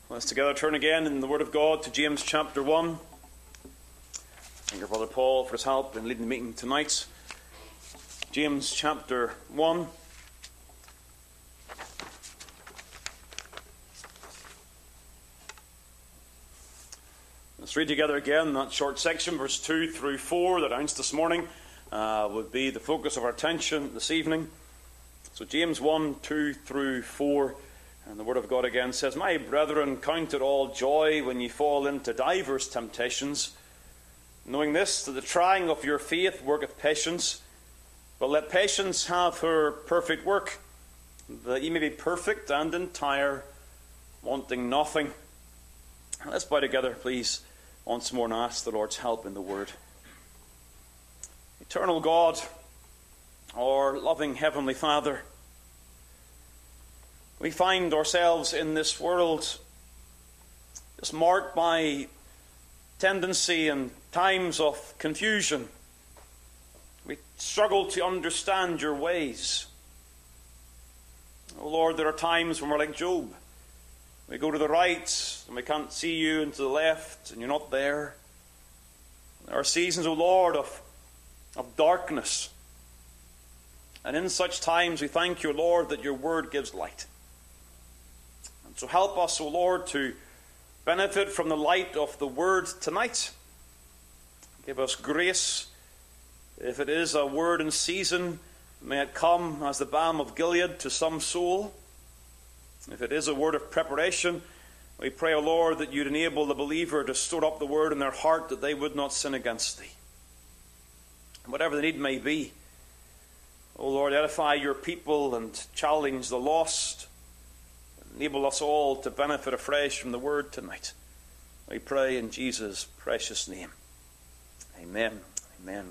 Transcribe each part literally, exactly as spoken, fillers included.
Let's together turn again in the Word of God to James chapter one. Thank your Brother Paul for his help in leading the meeting tonight. James chapter one. Let's read together again that short section, verse two through four, that I announced this morning uh, would be the focus of our attention this evening. So James one, two through four. And the Word of God again says, "My brethren, count it all joy when ye fall into divers temptations, knowing this, that the trying of your faith worketh patience. But let patience have her perfect work, that ye may be perfect and entire, wanting nothing." And let's bow together, please, once more and ask the Lord's help in the Word. Eternal God, our loving Heavenly Father, we find ourselves in this world just marked by tendency and times of confusion. We struggle to understand your ways. Oh Lord, there are times when we're like Job. We go to the right and we can't see you, and to the left and you're not there. There are seasons, O Lord, of, of darkness. And in such times we thank you, Lord, that your word gives light. So help us, O Lord, to benefit from the light of the Word tonight. Give us grace. If it is a word in season, may it come as the balm of Gilead to some soul. If it is a word of preparation, we pray, O Lord, that you'd enable the believer to store up the Word in their heart, that they would not sin against thee. And whatever the need may be, O Lord, edify your people and challenge the lost. Enable us all to benefit afresh from the Word tonight. We pray in Jesus' precious name. Amen. Amen.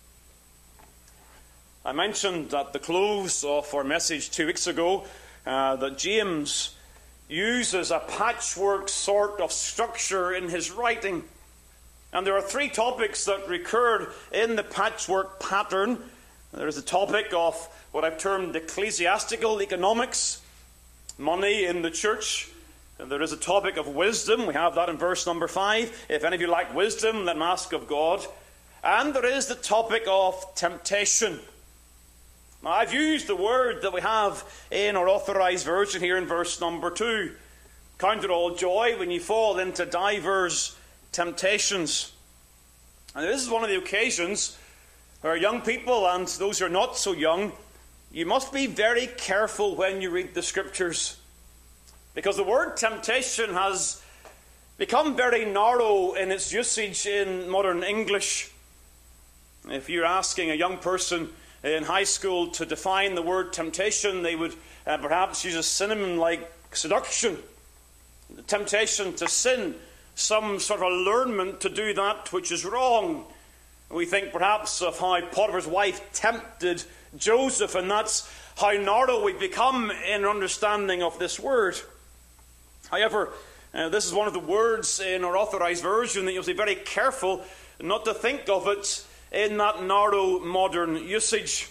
I mentioned at the close of our message two weeks ago uh, that James uses a patchwork sort of structure in his writing. And there are three topics that recur in the patchwork pattern. There is the topic of what I've termed ecclesiastical economics, money in the church. And there is a topic of wisdom. We have that in verse number five. If any of you lack wisdom, let him ask of God. And there is the topic of temptation. Now, I've used the word that we have in our authorized version here in verse number two. Count it all joy when you fall into divers temptations. And this is one of the occasions where young people and those who are not so young, you must be very careful when you read the Scriptures, because the word temptation has become very narrow in its usage in modern English. If you're asking a young person in high school to define the word temptation, they would uh, perhaps use a synonym like seduction, the temptation to sin, some sort of allurement to do that which is wrong. We think perhaps of how Potiphar's wife tempted Joseph, and that's how narrow we become in understanding of this word. However, uh, this is one of the words in our authorized version that you'll be very careful not to think of it in that narrow modern usage.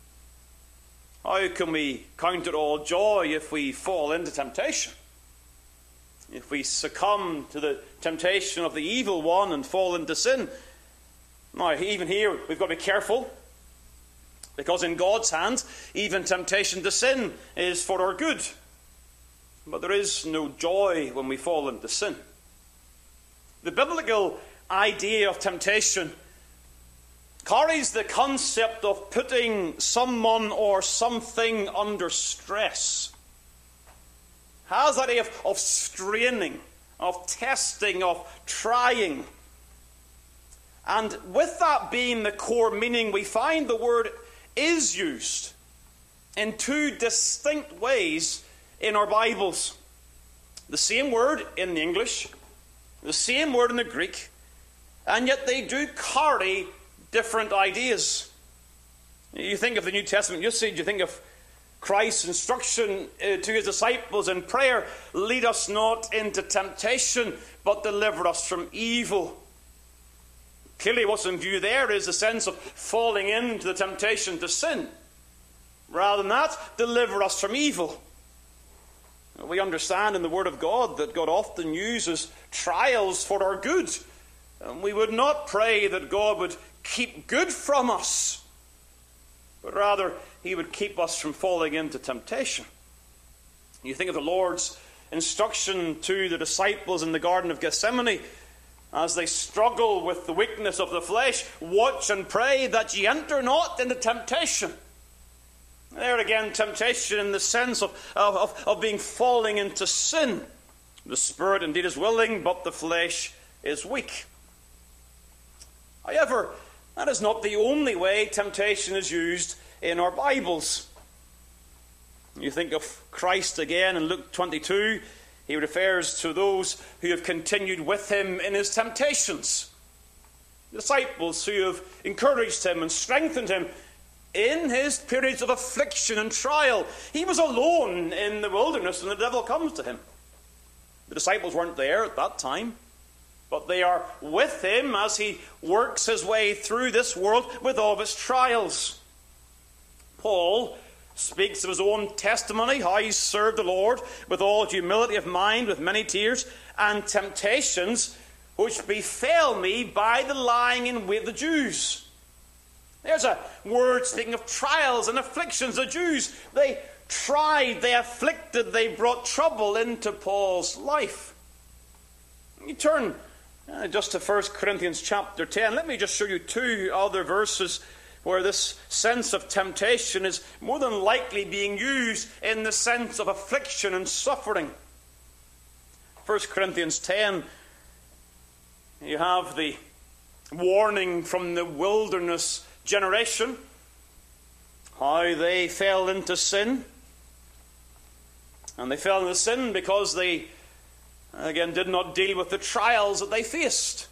How can we count it all joy if we fall into temptation? If we succumb to the temptation of the evil one and fall into sin? Now, even here, we've got to be careful, because in God's hands, even temptation to sin is for our good. But there is no joy when we fall into sin. The biblical idea of temptation carries the concept of putting someone or something under stress. Has that idea of, of straining, of testing, of trying. And with that being the core meaning, we find the word is used in two distinct ways in our Bibles. The same word in the English, the same word in the Greek, and yet they do carry different ideas. You think of the New Testament usage, you think of Christ's instruction uh, to his disciples in prayer, lead us not into temptation, but deliver us from evil. Clearly what's in view there is a sense of falling into the temptation to sin. Rather than that, deliver us from evil. We understand in the Word of God that God often uses trials for our good. And we would not pray that God would keep good from us, but rather he would keep us from falling into temptation. You think of the Lord's instruction to the disciples in the Garden of Gethsemane as they struggle with the weakness of the flesh: watch and pray that ye enter not into temptation. There again, temptation in the sense of, of, of being falling into sin. The spirit indeed is willing, but the flesh is weak. However, that is not the only way temptation is used in our Bibles. You think of Christ again in Luke twenty-two. He refers to those who have continued with him in his temptations. The disciples who have encouraged him and strengthened him in his periods of affliction and trial. He was alone in the wilderness and the devil comes to him. The disciples weren't there at that time, but they are with him as he works his way through this world with all of its trials. Paul speaks of his own testimony, how he served the Lord with all humility of mind, with many tears, and temptations which befell me by the lying in wait of the Jews. There's a word speaking of trials and afflictions. The Jews, they tried, they afflicted, they brought trouble into Paul's life. You turn uh, just to First Corinthians chapter ten. Let me just show you two other verses where this sense of temptation is more than likely being used in the sense of affliction and suffering. First Corinthians ten, you have the warning from the wilderness generation, how they fell into sin. And they fell into sin because they, again, did not deal with the trials that they faced.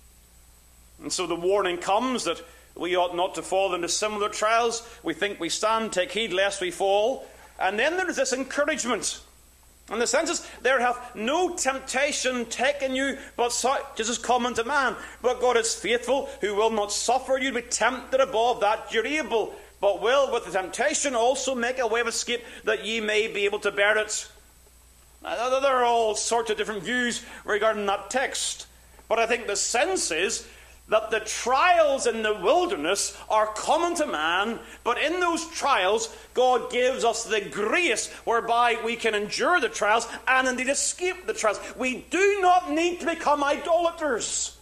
And so the warning comes that we ought not to fall into similar trials. We think we stand, take heed lest we fall. And then there is this encouragement. And the sense is, there hath no temptation taken you, but such as is common to man. But God is faithful, who will not suffer you to be tempted above that you're able, but will with the temptation also make a way of escape, that ye may be able to bear it. Now, there are all sorts of different views regarding that text. But I think the sense is that the trials in the wilderness are common to man, but in those trials, God gives us the grace whereby we can endure the trials and indeed escape the trials. We do not need to become idolaters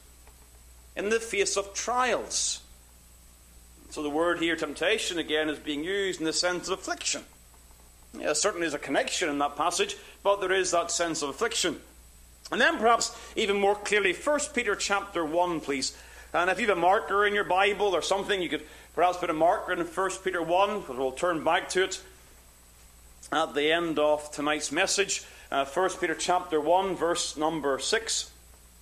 in the face of trials. So the word here, temptation, again, is being used in the sense of affliction. Yeah, certainly there's a connection in that passage, but there is that sense of affliction. And then perhaps even more clearly, First Peter chapter one, please. And if you have a marker in your Bible or something, you could perhaps put a marker in First Peter one, because we'll turn back to it at the end of tonight's message. Uh, First Peter chapter one, verse number six.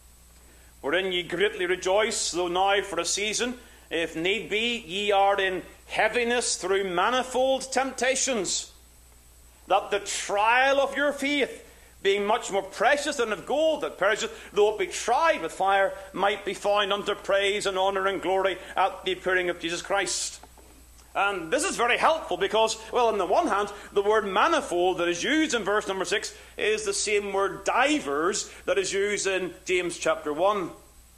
Wherein ye greatly rejoice, though now for a season, if need be, ye are in heaviness through manifold temptations, that the trial of your faith, being much more precious than of gold that perisheth, though it be tried with fire, might be found unto praise and honour and glory at the appearing of Jesus Christ. And this is very helpful because, well, on the one hand, the word manifold that is used in verse number six is the same word divers that is used in James chapter one.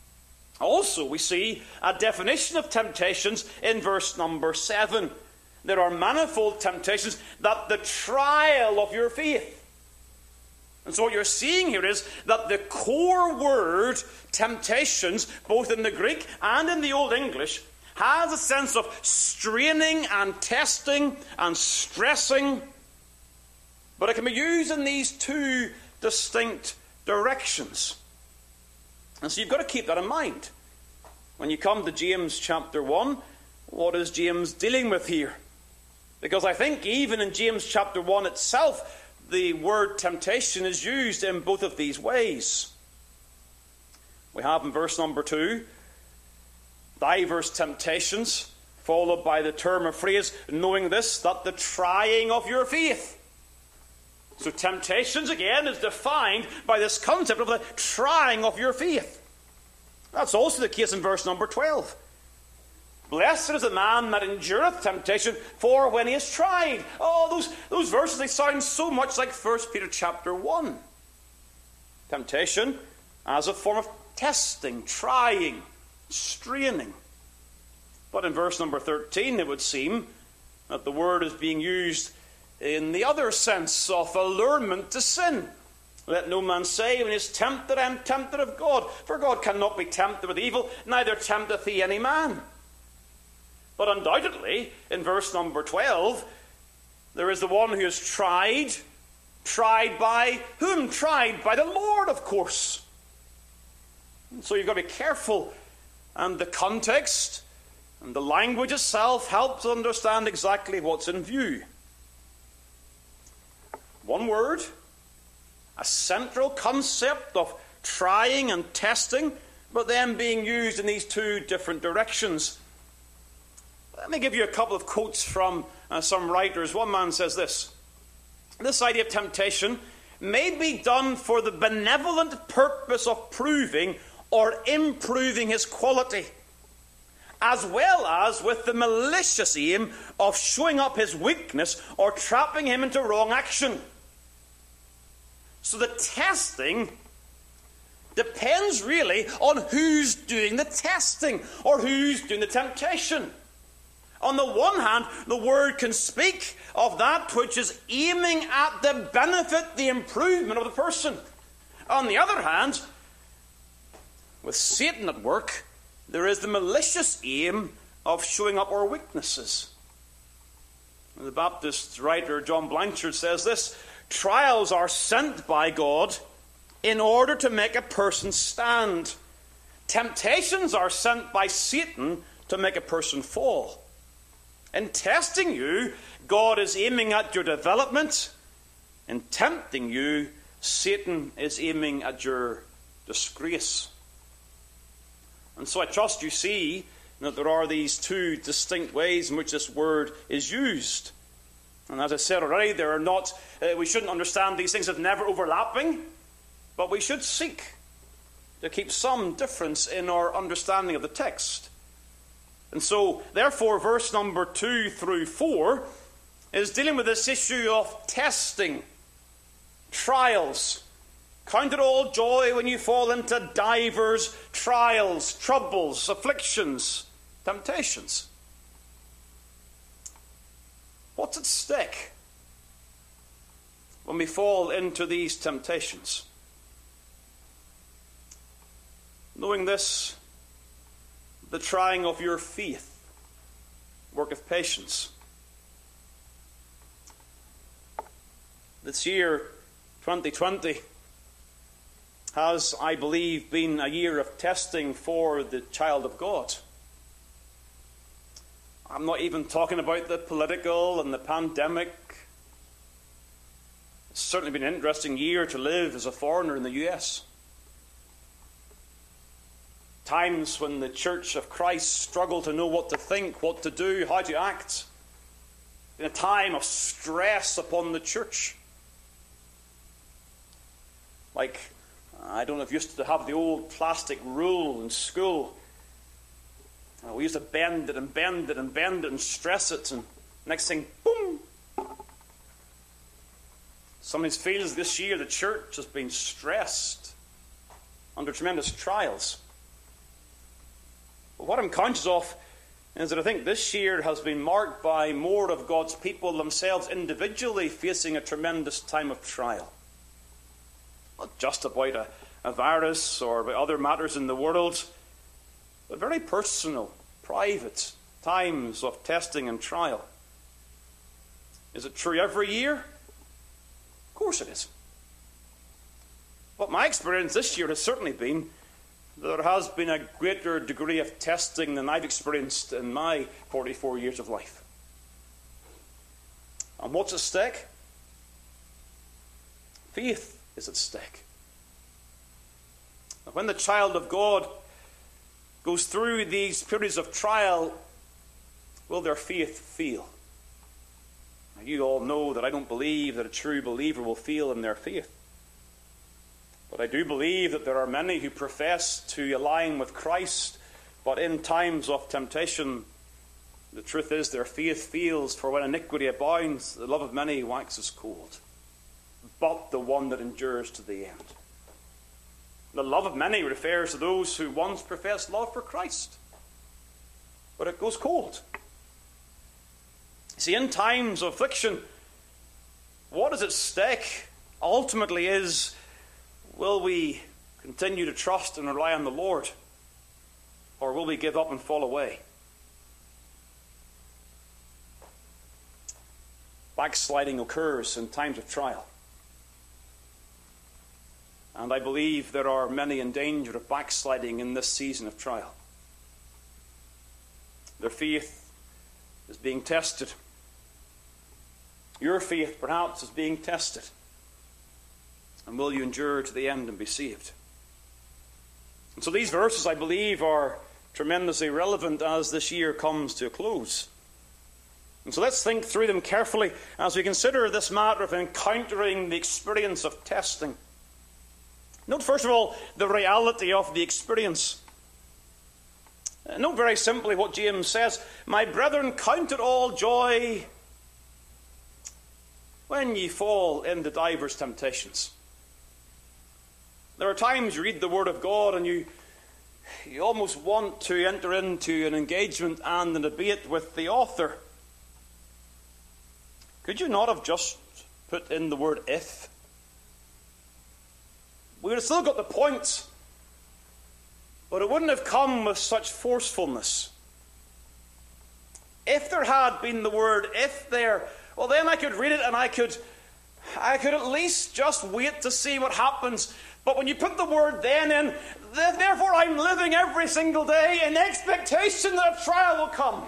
Also, we see a definition of temptations in verse number seven. There are manifold temptations, that the trial of your faith. And so what you're seeing here is that the core word, temptations, both in the Greek and in the Old English, has a sense of straining and testing and stressing. But it can be used in these two distinct directions. And so you've got to keep that in mind. When you come to James chapter one, what is James dealing with here? Because I think even in James chapter one itself, the word temptation is used in both of these ways. We have in verse number two, divers temptations, followed by the term or phrase, knowing this, that the trying of your faith. So temptations, again, is defined by this concept of the trying of your faith. That's also the case in verse number twelve. Blessed is the man that endureth temptation, for when he is tried. Oh, those, those verses, they sound so much like First Peter chapter one. Temptation as a form of testing, trying, straining. But in verse number thirteen, it would seem that the word is being used in the other sense of allurement to sin. Let no man say when he is tempted, I am tempted of God. For God cannot be tempted with evil, neither tempteth he any man. But undoubtedly, in verse number twelve, there is the one who is tried. Tried by whom? Tried by the Lord, of course. And so you've got to be careful. And the context and the language itself helps to understand exactly what's in view. One word, a central concept of trying and testing, but then being used in these two different directions. Let me give you a couple of quotes from uh, some writers. One man says this: this idea of temptation may be done for the benevolent purpose of proving or improving his quality, as well as with the malicious aim of showing up his weakness or trapping him into wrong action. So the testing depends really on who's doing the testing or who's doing the temptation. On the one hand, the word can speak of that which is aiming at the benefit, the improvement of the person. On the other hand, with Satan at work, there is the malicious aim of showing up our weaknesses. The Baptist writer John Blanchard says this: trials are sent by God in order to make a person stand. Temptations are sent by Satan to make a person fall. In testing you, God is aiming at your development. In tempting you, Satan is aiming at your disgrace. And so I trust you see that there are these two distinct ways in which this word is used. And as I said already, there are not, uh, we shouldn't understand these things as never overlapping, but we should seek to keep some difference in our understanding of the text. And so, therefore, verse number two through four is dealing with this issue of testing, trials. Count it all joy when you fall into divers trials, troubles, afflictions, temptations. What's at stake when we fall into these temptations? Knowing this, the trying of your faith, work of patience. This year, twenty twenty, has, I believe, been a year of testing for the child of God. I'm not even talking about the political and the pandemic. It's certainly been an interesting year to live as a foreigner in the U S. Times when the Church of Christ struggle to know what to think, what to do, how to act. In a time of stress upon the church. Like, I don't know if you used to have the old plastic rule in school. Uh, we used to bend it and bend it and bend it and stress it, and next thing, boom! Somebody feels this year the church has been stressed under tremendous trials. But what I'm conscious of is that I think this year has been marked by more of God's people themselves individually facing a tremendous time of trial. Not just about a, a virus or about other matters in the world, but very personal, private times of testing and trial. Is it true every year? Of course it is. But my experience this year has certainly been that there has been a greater degree of testing than I've experienced in my forty-four years of life. And what's at stake? Faith is at stake. When the child of God goes through these periods of trial, will their faith fail? Now, you all know that I don't believe that a true believer will fail in their faith. But I do believe that there are many who profess to align with Christ, but in times of temptation The truth is, their faith fails, for when iniquity abounds, the love of many waxes cold. But the one that endures to the end. The love of many refers to those who once professed love for Christ. But it goes cold. See, in times of affliction, what is at stake ultimately is, will we continue to trust and rely on the Lord? Or will we give up and fall away? Backsliding occurs in times of trial. And I believe there are many in danger of backsliding in this season of trial. Their faith is being tested. Your faith, perhaps, is being tested. And will you endure to the end and be saved? And so these verses, I believe, are tremendously relevant as this year comes to a close. And so let's think through them carefully as we consider this matter of encountering the experience of testing. Note, first of all, the reality of the experience. Note very simply what James says. My brethren, count it all joy when ye fall into divers temptations. There are times you read the Word of God and you, you almost want to enter into an engagement and a debate with the author. Could you not have just put in the word if? We would have still got the point, but it wouldn't have come with such forcefulness. If there had been the word if there, well then I could read it and I could, I could at least just wait to see what happens. But when you put the word then in, therefore I'm living every single day in expectation that a trial will come.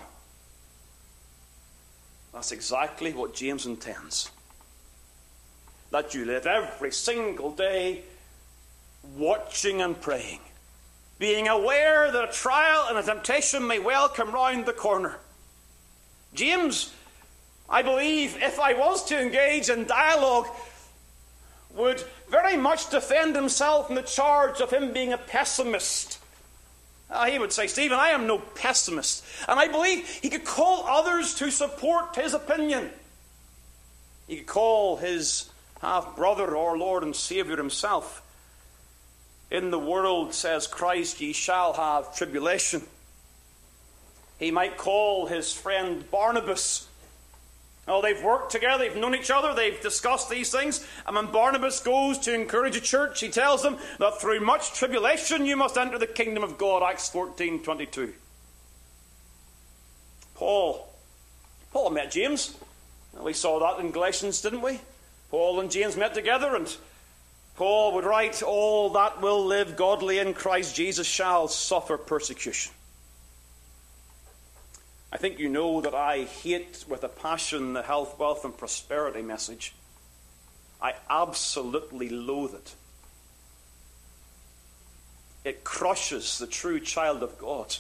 That's exactly what James intends. That you live every single day watching and praying, being aware that a trial and a temptation may well come round the corner. James, I believe, if I was to engage in dialogue, would very much defend himself from the charge of him being a pessimist. Uh, he would say, Stephen, I am no pessimist. And I believe he could call others to support his opinion. He could call his half-brother or Lord and Saviour himself. In the world, says Christ, ye shall have tribulation. He might call his friend Barnabas. Oh, they've worked together, they've known each other, they've discussed these things. And when Barnabas goes to encourage a church, he tells them that through much tribulation you must enter the kingdom of God, Acts fourteen twenty-two. Paul. Paul met James. We saw that in Galatians, didn't we? Paul and James met together, and Paul would write, all that will live godly in Christ Jesus shall suffer persecution. I think you know that I hate with a passion the health, wealth and prosperity message. I absolutely loathe it. It crushes the true child of God.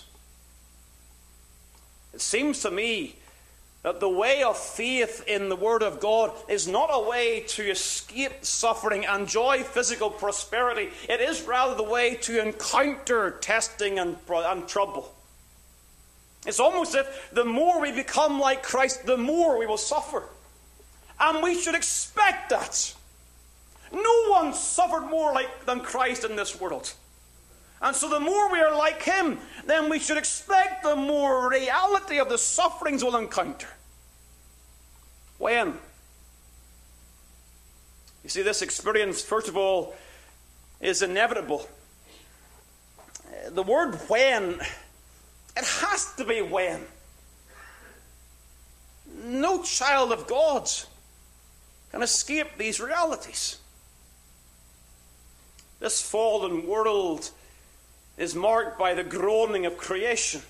It seems to me that the way of faith in the Word of God is not a way to escape suffering and enjoy physical prosperity. It is rather the way to encounter testing and, and trouble. It's almost as if the more we become like Christ, the more we will suffer. And we should expect that. No one suffered more like than Christ in this world. And so the more we are like him, then we should expect the more reality of the sufferings we'll encounter. When? You see, this experience, first of all, is inevitable. The word when, it has to be when. No child of God can escape these realities. This fallen world is marked by the groaning of creation.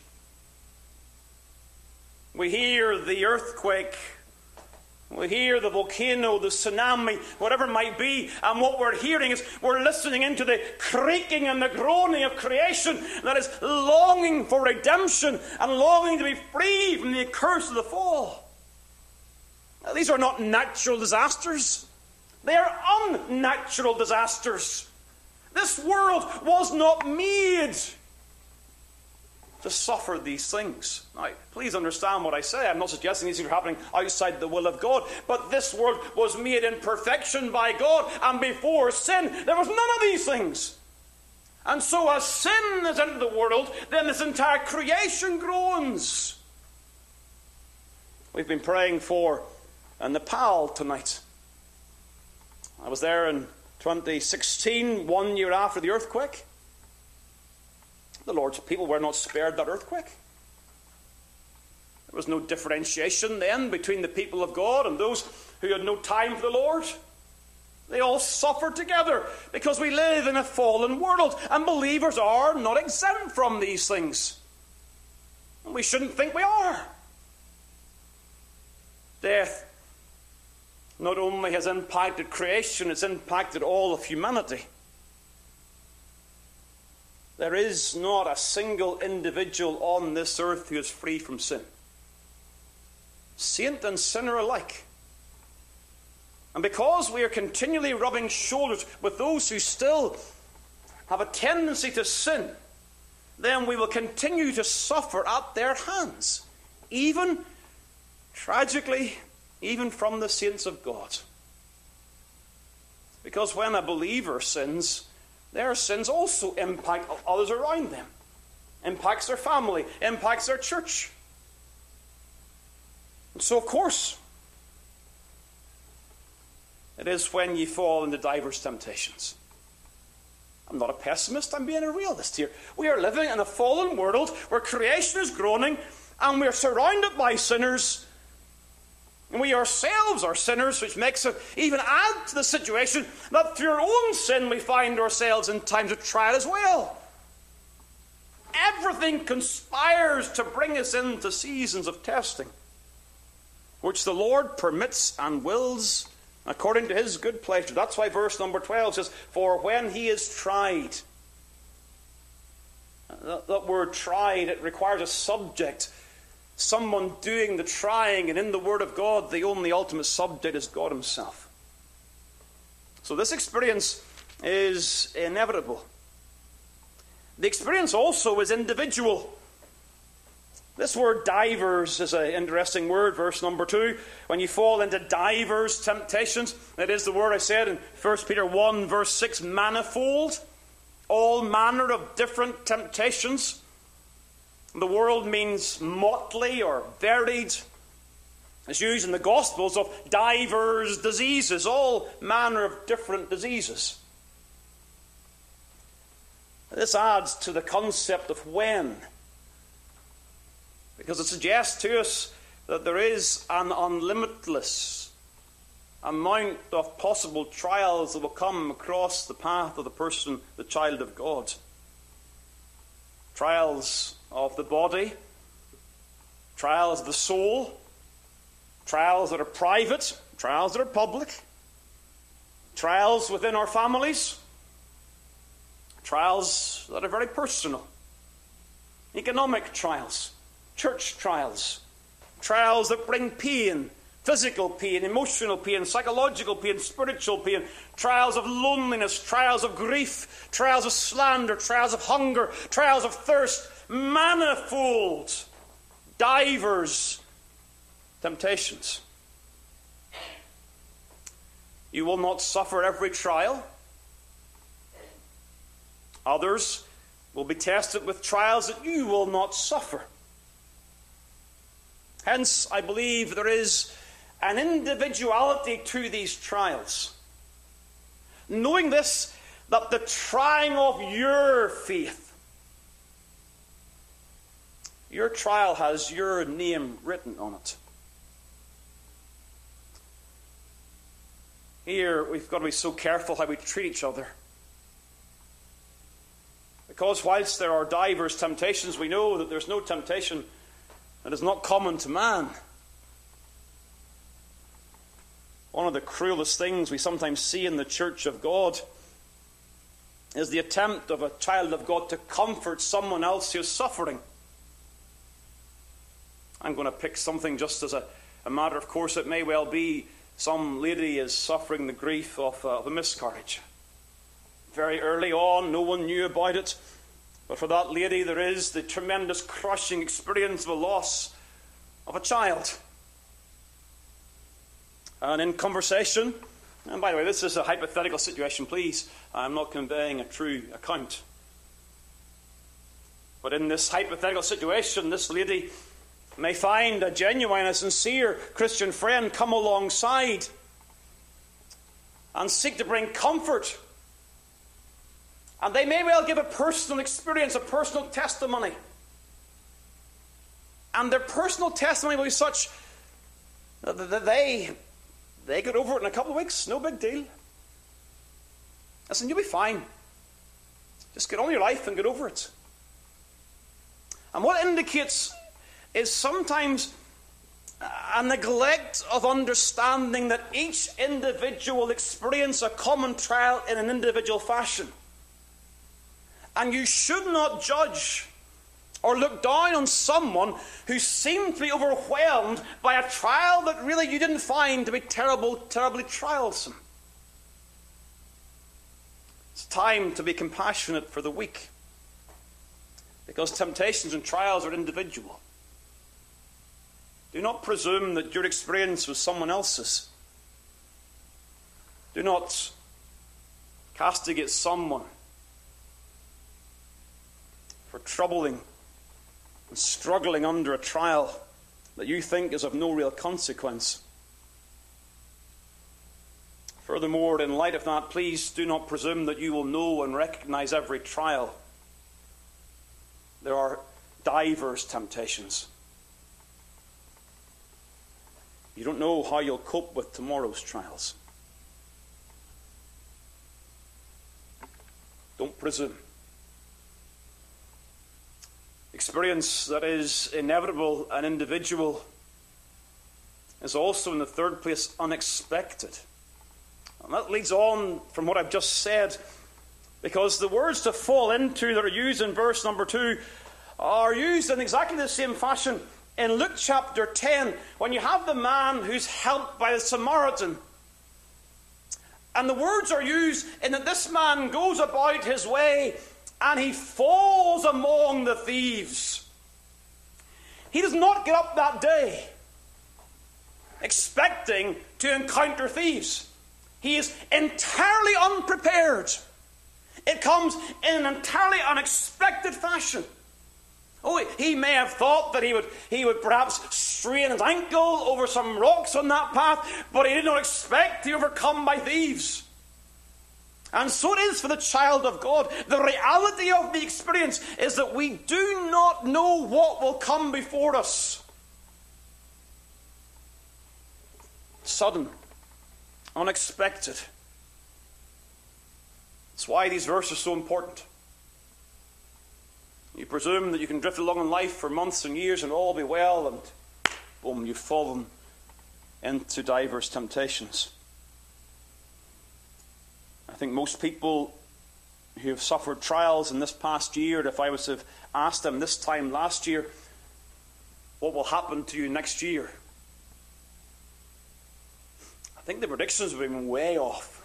We hear the earthquake, we hear the volcano, the tsunami, whatever it might be, and what we're hearing is we're listening into the creaking and the groaning of creation that is longing for redemption and longing to be free from the curse of the fall. Now, these are not natural disasters. They are unnatural disasters. This world was not made to suffer these things. Now, please understand what I say. I'm not suggesting these things are happening outside the will of God, but this world was made in perfection by God, and before sin, there was none of these things. And so as sin is into the world, then this entire creation groans. We've been praying for Nepal tonight. I was there in twenty sixteen, one year after the earthquake. The Lord's people were not spared that earthquake. There was no differentiation then between the people of God and those who had no time for the Lord. They all suffered together because we live in a fallen world, and believers are not exempt from these things. And we shouldn't think we are. Death not only has impacted creation, it's impacted all of humanity. There is not a single individual on this earth who is free from sin. Saint and sinner alike. And because we are continually rubbing shoulders with those who still have a tendency to sin, then we will continue to suffer at their hands. Even, tragically, even from the saints of God. Because when a believer sins, their sins also impact others around them. Impacts their family, impacts their church. And so, of course, it is when ye fall into diverse temptations. I'm not a pessimist, I'm being a realist here. We are living in a fallen world where creation is groaning, and we are surrounded by sinners. And we ourselves are sinners, which makes it even add to the situation that through our own sin we find ourselves in times of trial as well. Everything conspires to bring us into seasons of testing, which the Lord permits and wills according to his good pleasure. That's why verse number twelve says, for when he is tried. That, that word tried, it requires a subject. Someone doing the trying, and in the Word of God, the only ultimate subject is God himself. So this experience is inevitable. The experience also is individual. This word divers is an interesting word, verse number two. When you fall into divers temptations, that is the word I said in First Peter one, verse six, manifold. All manner of different temptations. The world means motley or varied. It's used in the Gospels of divers diseases, all manner of different diseases. This adds to the concept of when, because it suggests to us that there is an unlimitless amount of possible trials that will come across the path of the person, the child of God. Trials of the body, trials of the soul, trials that are private, trials that are public, trials within our families, trials that are very personal, economic trials, church trials, trials that bring pain, physical pain, emotional pain, psychological pain, spiritual pain, trials of loneliness, trials of grief, trials of slander, trials of hunger, trials of thirst, manifold, divers temptations. You will not suffer every trial. Others will be tested with trials that you will not suffer. Hence, I believe there is an individuality to these trials. Knowing this, that the trying of your faith, your trial has your name written on it. Here, we've got to be so careful how we treat each other. Because whilst there are divers temptations, we know that there's no temptation that is not common to man. One of the cruelest things we sometimes see in the church of God is the attempt of a child of God to comfort someone else who is suffering. I'm going to pick something just as a, a matter of course. It may well be some lady is suffering the grief of, uh, of a miscarriage. Very early on, no one knew about it. But for that lady, there is the tremendous crushing experience of a loss of a child. And in conversation, and by the way, this is a hypothetical situation, please. I'm not conveying a true account. But in this hypothetical situation, this lady may find a genuine, a sincere Christian friend come alongside and seek to bring comfort. And they may well give a personal experience, a personal testimony. And their personal testimony will be such that they, they get over it in a couple of weeks. No big deal. Listen, you'll be fine. Just get on with your life and get over it. And what it indicates is sometimes a neglect of understanding that each individual will experience a common trial in an individual fashion. And you should not judge or look down on someone who seemed to be overwhelmed by a trial that really you didn't find to be terrible, terribly trialsome. It's time to be compassionate for the weak, because temptations and trials are individual. Do not presume that your experience was someone else's. Do not castigate someone for troubling and struggling under a trial that you think is of no real consequence. Furthermore, in light of that, please do not presume that you will know and recognize every trial. There are diverse temptations. You don't know how you'll cope with tomorrow's trials. Don't presume. Experience that is inevitable and individual is also, in the third place, unexpected. And that leads on from what I've just said, because the words to fall into that are used in verse number two are used in exactly the same fashion in Luke chapter ten, when you have the man who's helped by the Samaritan. And the words are used in that this man goes about his way and he falls among the thieves. He does not get up that day expecting to encounter thieves. He is entirely unprepared. It comes in an entirely unexpected fashion. Oh, he may have thought that he would, he would perhaps strain his ankle over some rocks on that path, but he did not expect to be overcome by thieves. And so it is for the child of God. The reality of the experience is that we do not know what will come before us. Sudden, unexpected. That's why these verses are so important. You presume that you can drift along in life for months and years and all be well, and boom, you've fallen into diverse temptations. I think most people who have suffered trials in this past year, if I was to have asked them this time last year, what will happen to you next year? I think the predictions would have been way off.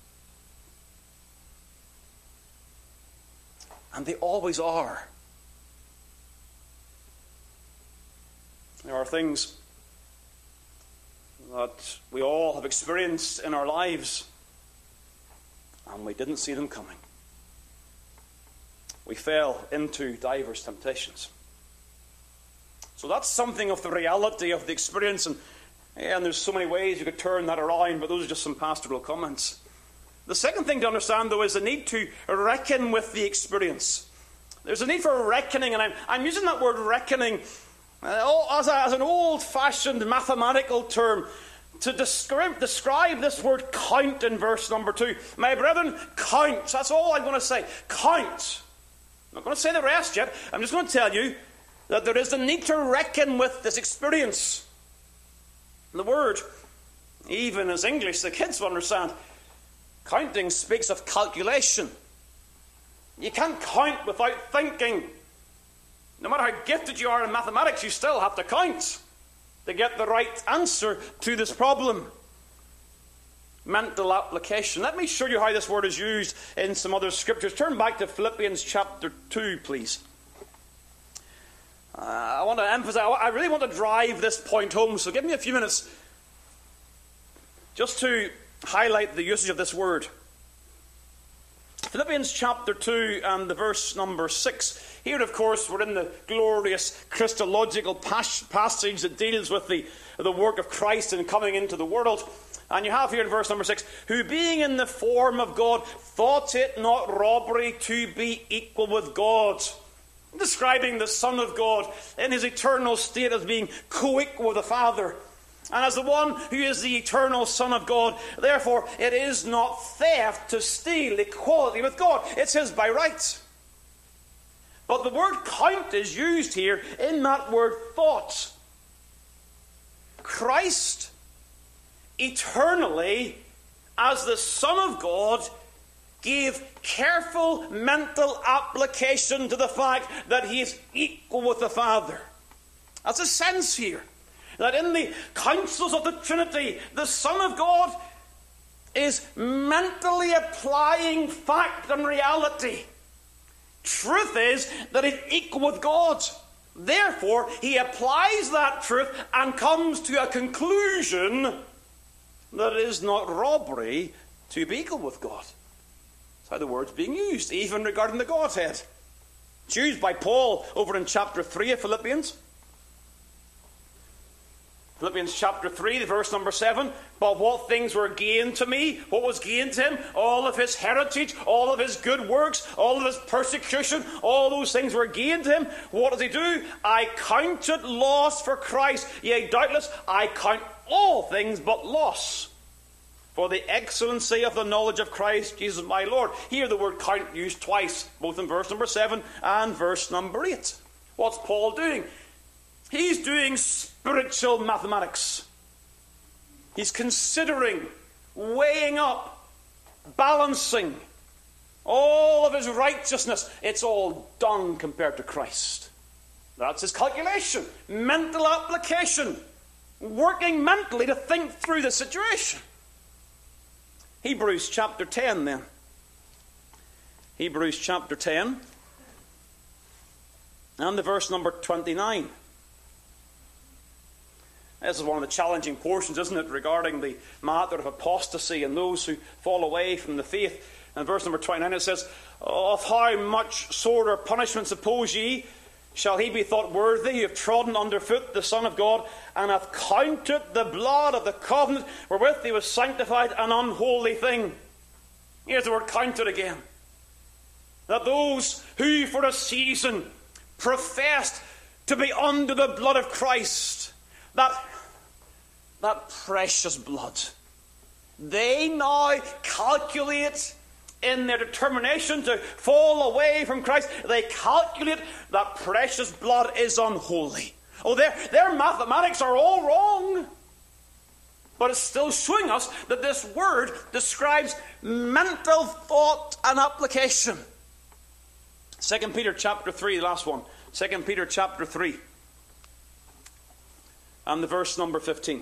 And they always are. There are things that we all have experienced in our lives, and we didn't see them coming. We fell into diverse temptations. So that's something of the reality of the experience, and, yeah, and there's so many ways you could turn that around, but those are just some pastoral comments. The second thing to understand, though, is the need to reckon with the experience. There's a need for reckoning, and I'm, I'm using that word reckoning uh, as, a, as an old-fashioned mathematical term to describe, describe this word count in verse number two. My brethren, count. That's all I'm going to say. Count. I'm not going to say the rest yet. I'm just going to tell you that there is a need to reckon with this experience. The word, even as English, the kids will understand. Counting speaks of calculation. You can't count without thinking. No matter how gifted you are in mathematics, you still have to count to get the right answer to this problem. mental application. Let me show you how this word is used in some other scriptures. Turn back to Philippians chapter two, please. Uh, I want to emphasize, I really want to drive this point home, so give me a few minutes just to highlight the usage of this word. Philippians chapter two and the verse number six. Here, of course, we're in the glorious Christological pas- passage that deals with the, the work of Christ in coming into the world. And you have here in verse number six, who being in the form of God, thought it not robbery to be equal with God. Describing the Son of God in his eternal state as being co-equal with the Father. And as the one who is the eternal Son of God, therefore it is not theft to steal equality with God. It's his by right. But the word count is used here in that word thought. Christ, eternally, as the Son of God, gave careful mental application to the fact that he is equal with the Father. That's a sense here. That in the counsels of the Trinity, the Son of God is mentally applying fact and reality. Truth is that he's equal with God. Therefore, he applies that truth and comes to a conclusion that it is not robbery to be equal with God. That's how the word's being used, even regarding the Godhead. It's used by Paul over in chapter three of Philippians. Philippians chapter three, the verse number seven. But what things were gained to me? What was gained to him? All of his heritage, all of his good works, all of his persecution, all those things were gained to him. What does he do? I counted loss for Christ. Yea, doubtless, I count all things but loss for the excellency of the knowledge of Christ Jesus my Lord. Here the word count used twice, both in verse number seven and verse number eight. What's Paul doing? He's doing spiritual mathematics. He's considering, weighing up, balancing all of his righteousness. It's all dung compared to Christ. That's his calculation, mental application, working mentally to think through the situation. Hebrews chapter ten then. Hebrews chapter ten and the verse number twenty-nine. This is one of the challenging portions, isn't it, regarding the matter of apostasy and those who fall away from the faith. In verse number twenty-nine it says, of how much sorter punishment suppose ye shall he be thought worthy who have trodden under foot the Son of God, and hath counted the blood of the covenant wherewith he was sanctified an unholy thing. Here's the word counted again. That those who for a season professed to be under the blood of Christ, that, that precious blood, they now calculate in their determination to fall away from Christ, they calculate that precious blood is unholy. Oh, their, their mathematics are all wrong. But it's still showing us that this word describes mental thought and application. Second Peter chapter three, the last one. Second Peter chapter three. And the verse number fifteen.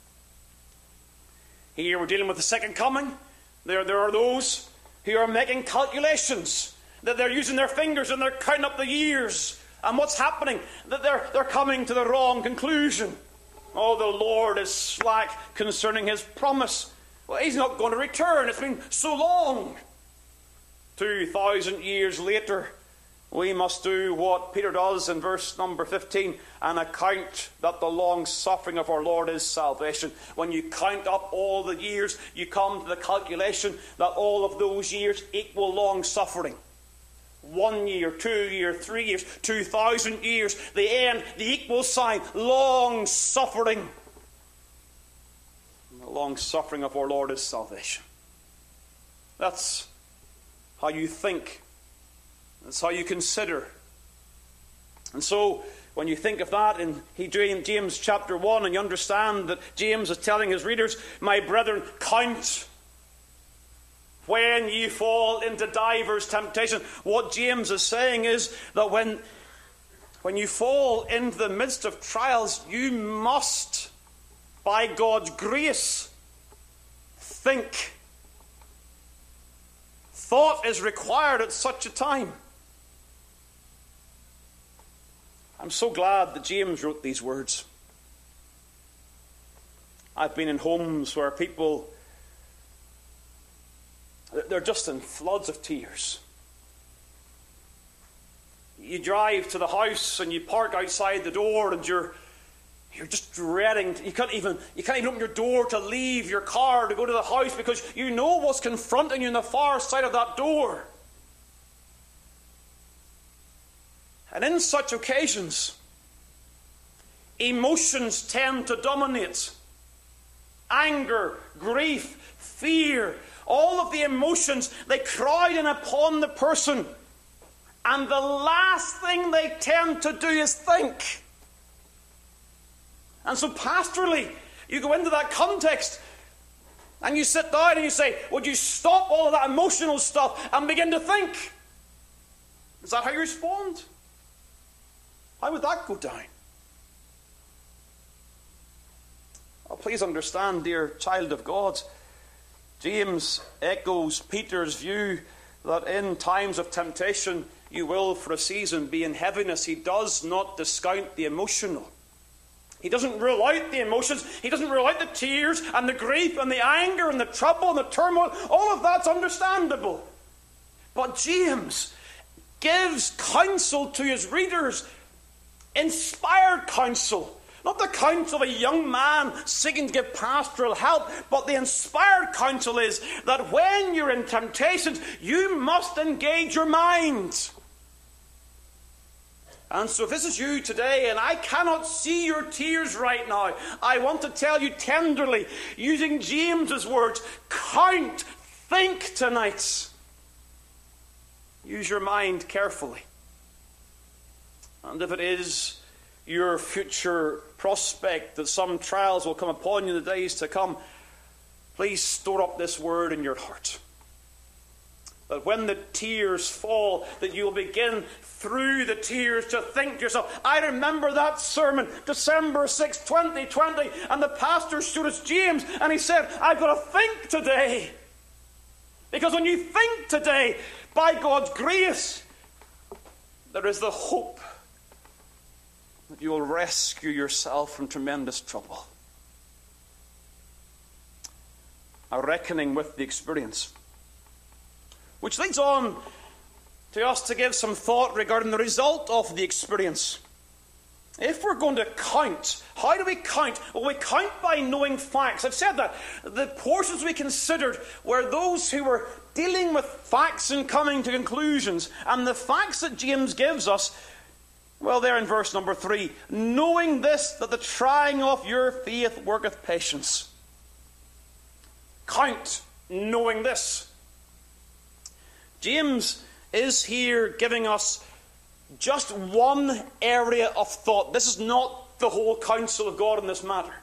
Here we're dealing with the second coming. There, there are those who are making calculations, that they're using their fingers and they're counting up the years. And what's happening? That they're, they're coming to the wrong conclusion. Oh, the Lord is slack concerning his promise. Well, he's not going to return. It's been so long. Two thousand years later, we must do what Peter does in verse number fifteen, and account that the long suffering of our Lord is salvation. When you count up all the years, you come to the calculation that all of those years equal long suffering. One year, two years, three years, two thousand years. The end, the equal sign, long suffering. And the long suffering of our Lord is salvation. That's how you think. That's how you consider. And so, when you think of that in James chapter one, and you understand that James is telling his readers, my brethren, count when ye fall into divers temptation. What James is saying is that when, when you fall into the midst of trials, you must, by God's grace, think. Thought is required at such a time. I'm so glad that James wrote these words. I've been in homes where people, they're just in floods of tears. You drive to the house and you park outside the door and you're you're just dreading. You can't even you can't even open your door to leave your car to go to the house because you know what's confronting you on the far side of that door. And in such occasions, emotions tend to dominate. Anger, grief, fear, all of the emotions, they crowd in upon the person. And the last thing they tend to do is think. And so pastorally, you go into that context and you sit down and you say, would you stop all of that emotional stuff and begin to think? Is that how you respond? How would that go down? Oh, please understand, dear child of God, James echoes Peter's view that in times of temptation you will for a season be in heaviness. He does not discount the emotional. He doesn't rule out the emotions. He doesn't rule out the tears and the grief and the anger and the trouble and the turmoil. All of that's understandable. But James gives counsel to his readers, inspired counsel. Not the counsel of a young man seeking to give pastoral help, but the inspired counsel is that when you're in temptations, you must engage your mind. And so if this is you today, and I cannot see your tears right now, I want to tell you tenderly, using James's words, count, think tonight. Use your mind carefully. And if it is your future prospect that some trials will come upon you in the days to come, please store up this word in your heart. That when the tears fall, that you will begin through the tears to think to yourself, I remember that sermon, December sixth, twenty twenty, and the pastor stood as James, and he said, I've got to think today. Because when you think today, by God's grace, there is the hope that you will rescue yourself from tremendous trouble. A reckoning with the experience. Which leads on to us to give some thought regarding the result of the experience. If we're going to count, how do we count? Well, we count by knowing facts. I've said that. The portions we considered were those who were dealing with facts and coming to conclusions. And the facts that James gives us, well, they're in verse number three. Knowing this, that the trying of your faith worketh patience. Count, knowing this. James is here giving us just one area of thought. This is not the whole counsel of God in this matter.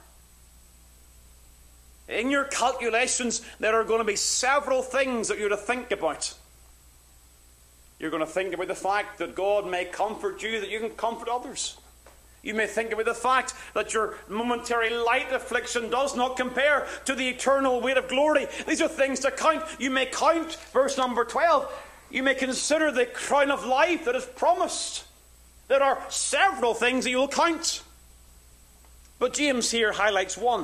In your calculations, there are going to be several things that you're to think about. You're going to think about the fact that God may comfort you, that you can comfort others. You may think about the fact that your momentary light affliction does not compare to the eternal weight of glory. These are things to count. You may count, verse number twelve, you may consider the crown of life that is promised. There are several things that you will count. But James here highlights one.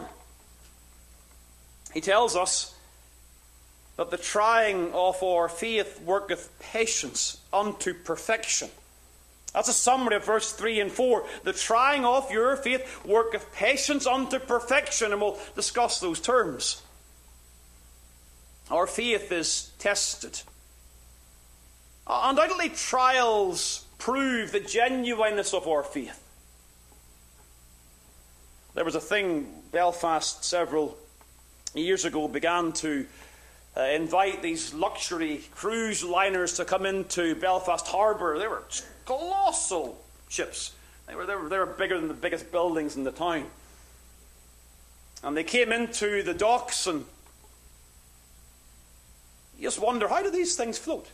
He tells us that the trying of our faith worketh patience unto perfection. That's a summary of verse three and four. The trying of your faith worketh patience unto perfection. And we'll discuss those terms. Our faith is tested. Undoubtedly, trials prove the genuineness of our faith. There was a thing, Belfast several years ago began to uh, invite these luxury cruise liners to come into Belfast Harbour. They were colossal ships. They were, they were, they were bigger than the biggest buildings in the town. And they came into the docks, and you just wonder, how do these things float?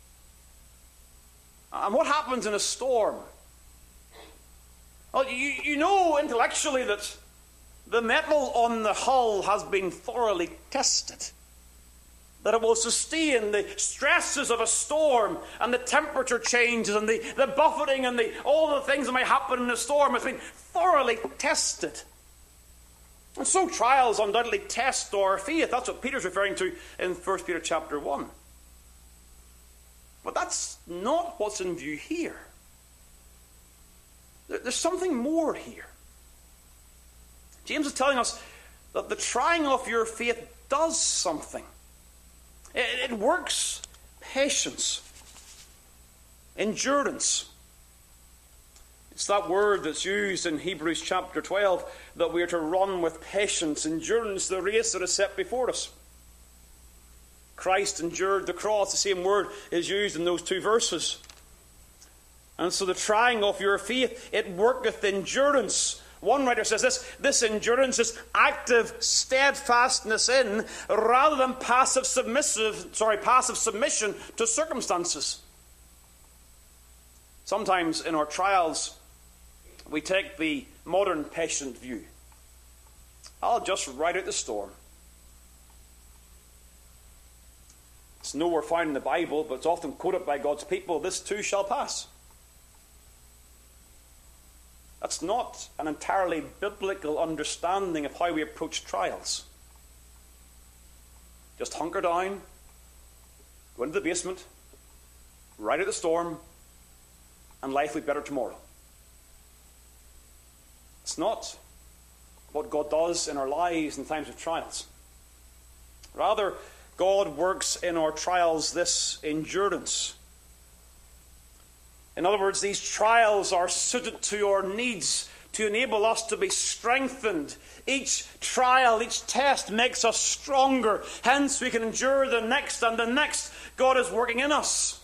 And what happens in a storm? Well, you, you know intellectually that the metal on the hull has been thoroughly tested, that it will sustain the stresses of a storm and the temperature changes and the, the buffeting and the, all the things that might happen in a storm has been thoroughly tested. And so trials undoubtedly test our faith. That's what Peter's referring to in First Peter chapter one. But that's not what's in view here. There's something more here. James is telling us that the trying of your faith does something. It, it works patience, endurance. It's that word that's used in Hebrews chapter twelve, that we are to run with patience, endurance, the race that is set before us. Christ endured the cross. The same word is used in those two verses. And so the trying of your faith, it worketh endurance. One writer says this, this endurance is active steadfastness in, rather than passive submissive, sorry, passive submission to circumstances. Sometimes in our trials, we take the modern patient view. I'll just ride out the storm. It's nowhere found in the Bible, but it's often quoted by God's people. This too shall pass. That's not an entirely biblical understanding of how we approach trials. Just hunker down, go into the basement, ride out the storm, and life will be better tomorrow. It's not what God does in our lives in times of trials. Rather, God works in our trials this endurance. In other words, these trials are suited to our needs to enable us to be strengthened. Each trial, each test makes us stronger. Hence, we can endure the next and the next. God is working in us.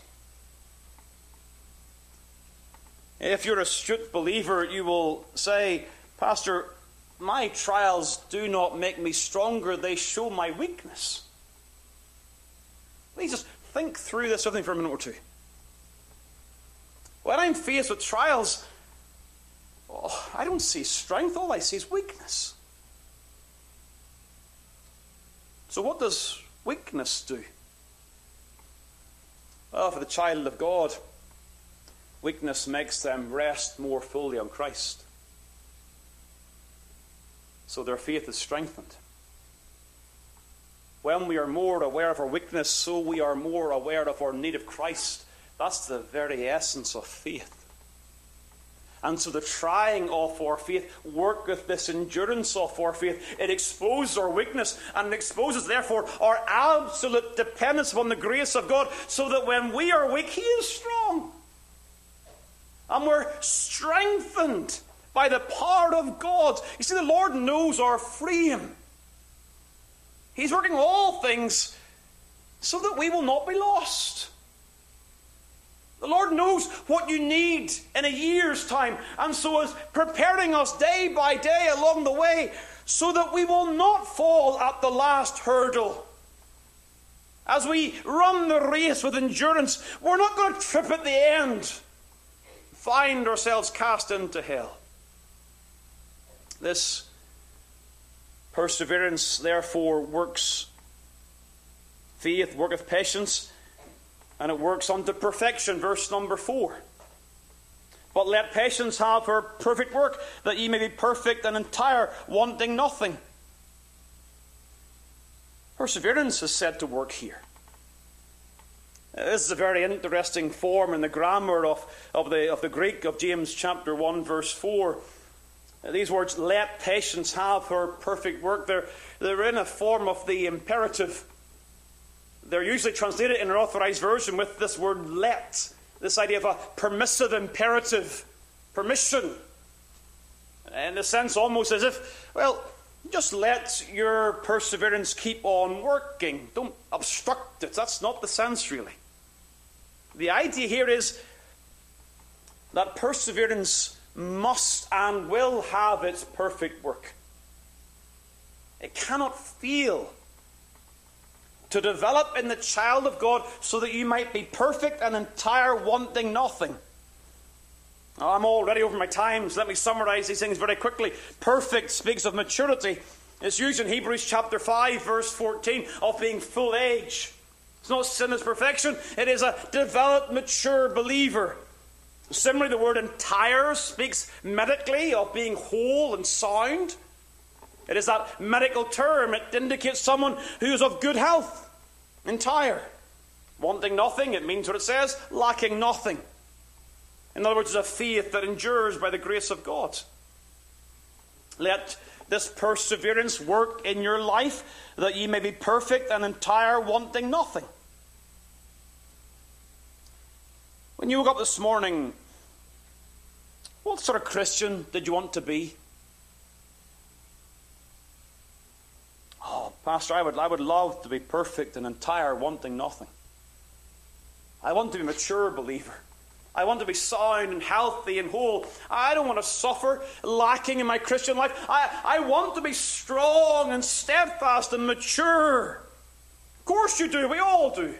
If you're an astute believer, you will say, Pastor, my trials do not make me stronger. They show my weakness. Please just think through this with me for a minute or two. When I'm faced with trials, oh, I don't see strength. All I see is weakness. So what does weakness do? Well, for the child of God, weakness makes them rest more fully on Christ. So their faith is strengthened. When we are more aware of our weakness, so we are more aware of our need of Christ. That's the very essence of faith. And so the trying of our faith worketh this endurance of our faith. It exposes our weakness, and it exposes, therefore, our absolute dependence upon the grace of God, so that when we are weak, He is strong. And we're strengthened by the power of God. You see, the Lord knows our frame. He's working all things so that we will not be lost. The Lord knows what you need in a year's time, and so is preparing us day by day along the way so that we will not fall at the last hurdle. As we run the race with endurance, we're not going to trip at the end, find ourselves cast into hell. This perseverance, therefore, works faith, worketh patience, and it works unto perfection. Verse number four. But let patience have her perfect work, that ye may be perfect and entire, wanting nothing. Perseverance is said to work here. This is a very interesting form in the grammar of, of, the, of the Greek of James chapter one, verse four. These words, let patience have her perfect work, they're, they're in a form of the imperative. They're usually translated in an authorized version with this word let, this idea of a permissive imperative, permission. In a sense, almost as if, well, just let your perseverance keep on working. Don't obstruct it. That's not the sense, really. The idea here is that perseverance must and will have its perfect work. It cannot fail to develop in the child of God so that you might be perfect and entire, wanting nothing. I'm already over my time, so let me summarize these things very quickly. Perfect speaks of maturity. It's used in Hebrews chapter five, verse fourteen, of being full age. It's not sin as perfection. It is a developed, mature believer. Similarly, the word entire speaks medically of being whole and sound. It is that medical term. It indicates someone who is of good health. Entire. Wanting nothing, it means what it says, lacking nothing. In other words, it's a faith that endures by the grace of God. Let this perseverance work in your life, that ye may be perfect and entire, wanting nothing. When you woke up this morning, what sort of Christian did you want to be? Oh, Pastor, I would, I would love to be perfect and entire, wanting nothing. I want to be a mature believer. I want to be sound and healthy and whole. I don't want to suffer lacking in my Christian life. I, I want to be strong and steadfast and mature. Of course you do. We all do.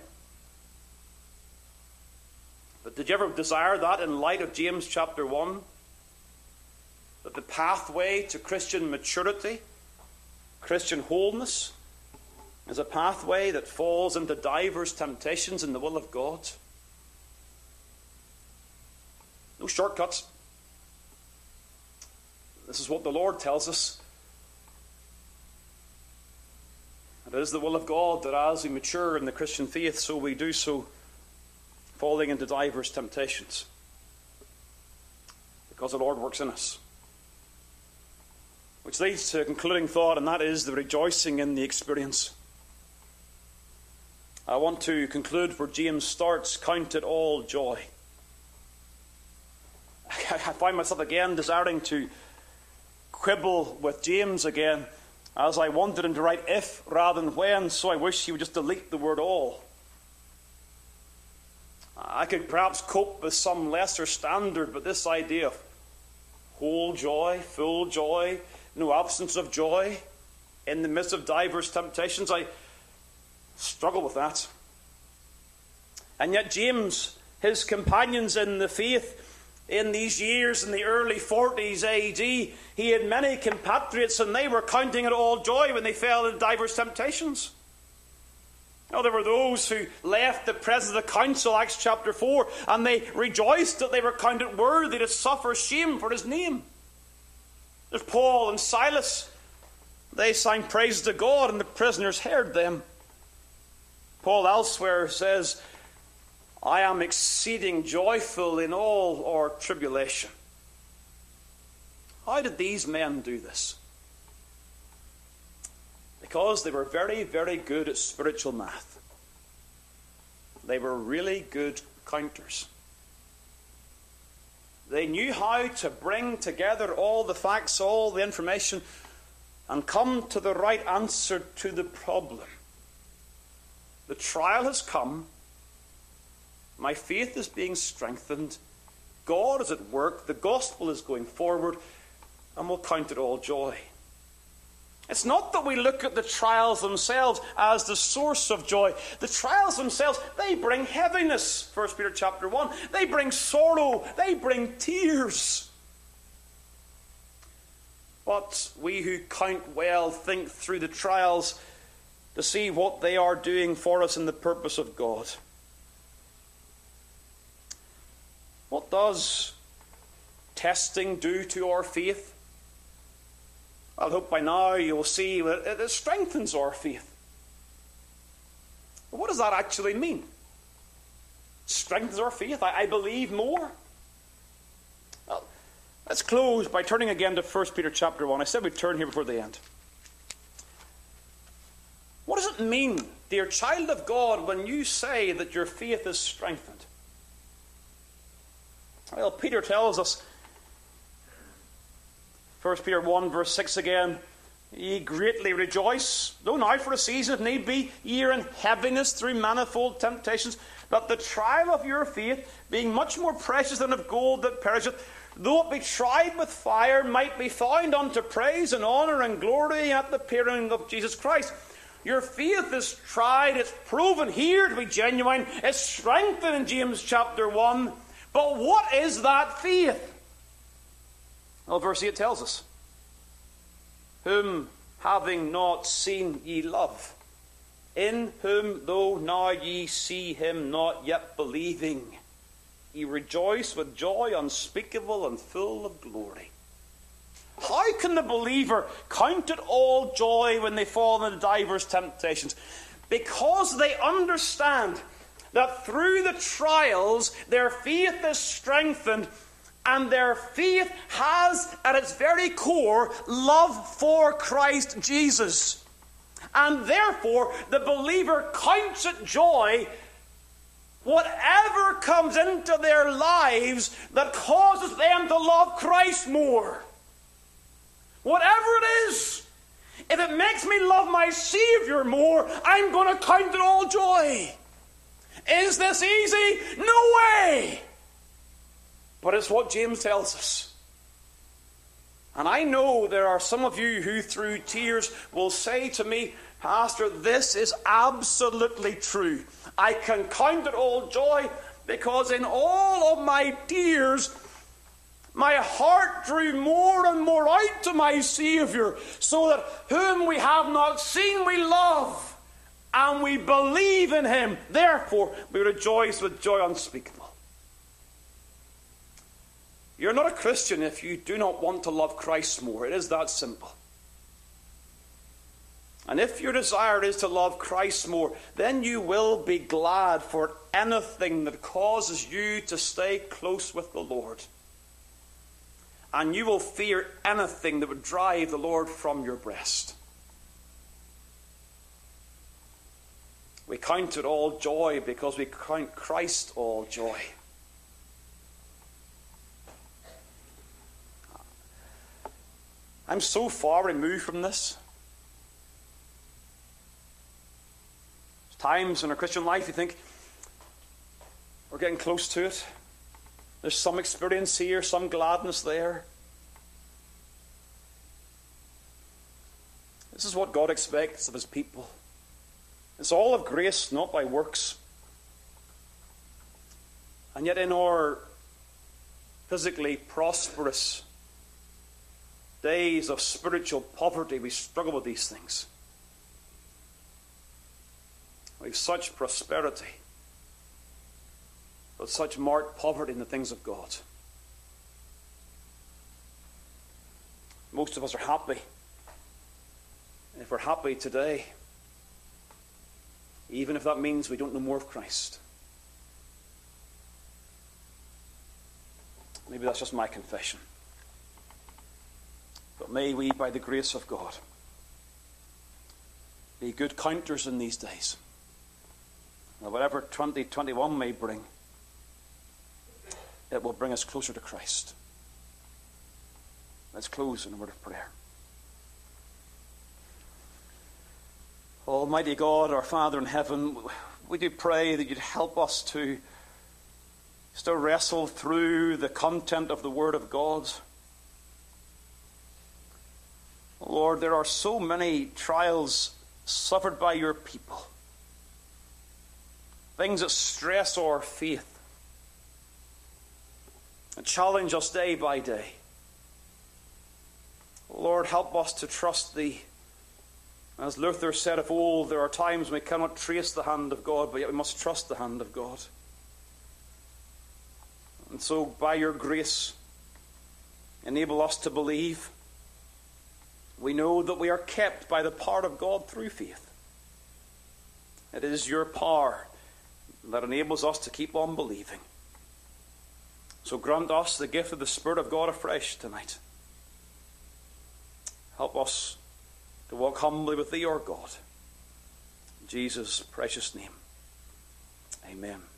But did you ever desire that in light of James chapter one? That the pathway to Christian maturity, Christian wholeness, is a pathway that falls into diverse temptations in the will of God. No shortcuts. This is what the Lord tells us. It is the will of God that as we mature in the Christian faith, so we do so, falling into diverse temptations. Because the Lord works in us. Which leads to a concluding thought, and that is the rejoicing in the experience. I want to conclude where James starts, count it all joy. I find myself again desiring to quibble with James again, as I wanted him to write if rather than when, so I wish he would just delete the word all. I could perhaps cope with some lesser standard, but this idea of whole joy, full joy, no absence of joy in the midst of diverse temptations, I struggle with that. And yet James, his companions in the faith, in these years, in the early forties A D, he had many compatriots, and they were counting it all joy when they fell into diverse temptations. Now, there were those who left the presence of the council, Acts chapter four, and they rejoiced that they were counted worthy to suffer shame for his name. There's Paul and Silas. They sang praises to God, and the prisoners heard them. Paul elsewhere says, I am exceeding joyful in all our tribulation. How did these men do this? Because they were very, very good at spiritual math. They were really good counters. They knew how to bring together all the facts, all the information, and come to the right answer to the problem. The trial has come. My faith is being strengthened. God is at work. The gospel is going forward. And we'll count it all joy. It's not that we look at the trials themselves as the source of joy. The trials themselves, they bring heaviness. First Peter chapter one. They bring sorrow. They bring tears. But we who count well think through the trials to see what they are doing for us in the purpose of God. What does testing do to our faith? I hope by now you'll see that it strengthens our faith. But what does that actually mean? Strengthens our faith? I, I believe more? Well, let's close by turning again to First Peter chapter one. I said we'd turn here before the end. What does it mean, dear child of God, when you say that your faith is strengthened? Well, Peter tells us, First Peter one, verse six again, ye greatly rejoice, though now for a season, if need be, ye are in heaviness through manifold temptations, that the trial of your faith, being much more precious than of gold that perisheth, though it be tried with fire, might be found unto praise and honour and glory at the appearing of Jesus Christ. Your faith is tried, it's proven here to be genuine, it's strengthened in James chapter one, But what is that faith? Well, verse eight tells us, whom having not seen ye love, in whom though now ye see him not yet believing, ye rejoice with joy unspeakable and full of glory. How can the believer count it all joy when they fall into divers temptations? Because they understand that through the trials their faith is strengthened, and their faith has at its very core love for Christ Jesus. And therefore the believer counts it joy whatever comes into their lives that causes them to love Christ more. Whatever it is, if it makes me love my Savior more, I'm going to count it all joy. Is this easy? No way! But it's what James tells us. And I know there are some of you who through tears will say to me, Pastor, this is absolutely true. I can count it all joy because in all of my tears, my heart drew more and more out to my Saviour, so that whom we have not seen we love, and we believe in him. Therefore, we rejoice with joy unspeakable. You're not a Christian if you do not want to love Christ more. It is that simple. And if your desire is to love Christ more, then you will be glad for anything that causes you to stay close with the Lord. And you will fear anything that would drive the Lord from your breast. We count it all joy because we count Christ all joy. I'm so far removed from this. There's times in our Christian life you think we're getting close to it. There's some experience here, some gladness there. This is what God expects of his people. It's all of grace, not by works. And yet in our physically prosperous days of spiritual poverty, we struggle with these things. We have such prosperity, but such marked poverty in the things of God. Most of us are happy. And if we're happy today, even if that means we don't know more of Christ, maybe that's just my confession. But may we, by the grace of God, be good counters in these days. Now, whatever twenty twenty-one may bring, it will bring us closer to Christ. Let's close in a word of prayer. Almighty God, our Father in heaven, we do pray that you'd help us to still wrestle through the content of the Word of God. Lord, there are so many trials suffered by your people. Things that stress our faith and challenge us day by day. Lord, help us to trust thee. As Luther said of old, there are times we cannot trace the hand of God, but yet we must trust the hand of God. And so, by your grace, enable us to believe. We know that we are kept by the power of God through faith. It is your power that enables us to keep on believing. So grant us the gift of the Spirit of God afresh tonight. Help us to walk humbly with thee, our God. In Jesus' precious name. Amen.